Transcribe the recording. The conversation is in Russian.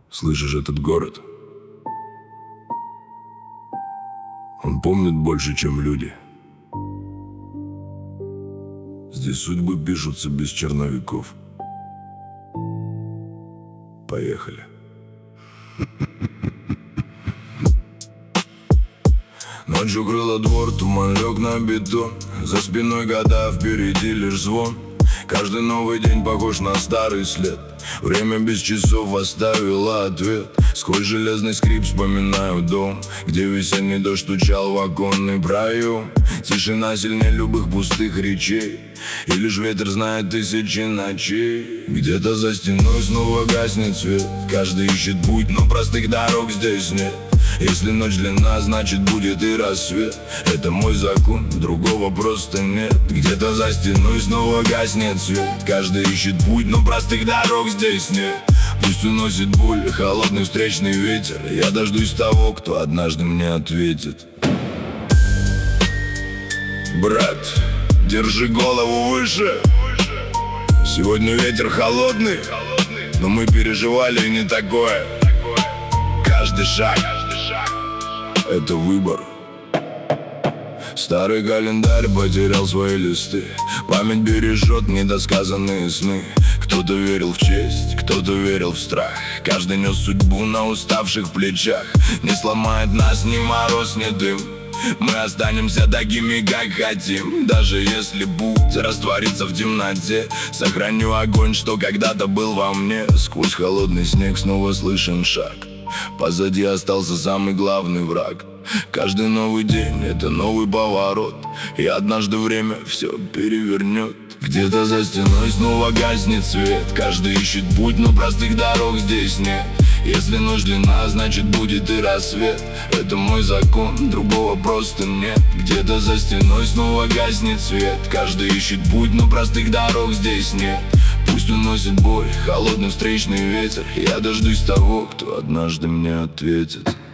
Слышишь этот город? Он помнит больше, чем люди. Здесь судьбы пишутся без черновиков. Поехали. Ночью крыло двор, туман лег на бетон. За спиной года, впереди лишь звон. Каждый новый день похож на старый след. Время без часов оставило ответ. Сквозь железный скрип вспоминаю дом, где весенний дождь стучал в оконный проем. Тишина сильнее любых пустых речей, и лишь ветер знает тысячи ночей. Где-то за стеной снова гаснет свет. Каждый ищет путь, но простых дорог здесь нет. Если ночь длинна, значит будет и рассвет. Это мой закон, другого просто нет. Где-то за стеной снова гаснет свет. Каждый ищет путь, но простых дорог здесь нет. Пусть уносит боль, холодный встречный ветер. Я дождусь того, кто однажды мне ответит. Брат, держи голову выше. Сегодня ветер холодный, но мы переживали не такое. Каждый шаг — это выбор. Старый календарь потерял свои листы. Память бережет недосказанные сны. Кто-то верил в честь, кто-то верил в страх. Каждый нес судьбу на уставших плечах. Не сломает нас ни мороз, ни дым. Мы останемся такими, как хотим. Даже если путь растворится в темноте, сохраню огонь, что когда-то был во мне. Сквозь холодный снег снова слышен шаг. Позади остался самый главный враг. Каждый новый день — это новый поворот, и однажды время все перевернет. Где-то за стеной снова гаснет свет. Каждый ищет путь, но простых дорог здесь нет. Если ночь длинна, значит будет и рассвет. Это мой закон, другого просто нет. Где-то за стеной снова гаснет свет. Каждый ищет путь, но простых дорог здесь нет. Пусть уносит боль, холодный встречный ветер. Я дождусь того, кто однажды мне ответит.